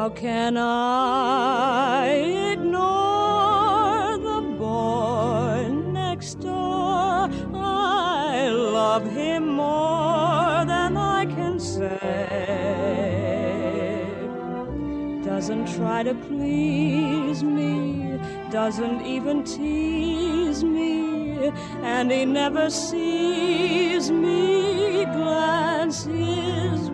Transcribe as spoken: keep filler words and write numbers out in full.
How can I ignore the boy next door? I love him more than I can say. Doesn't try to please me, doesn't even tease me, and he never sees me glance his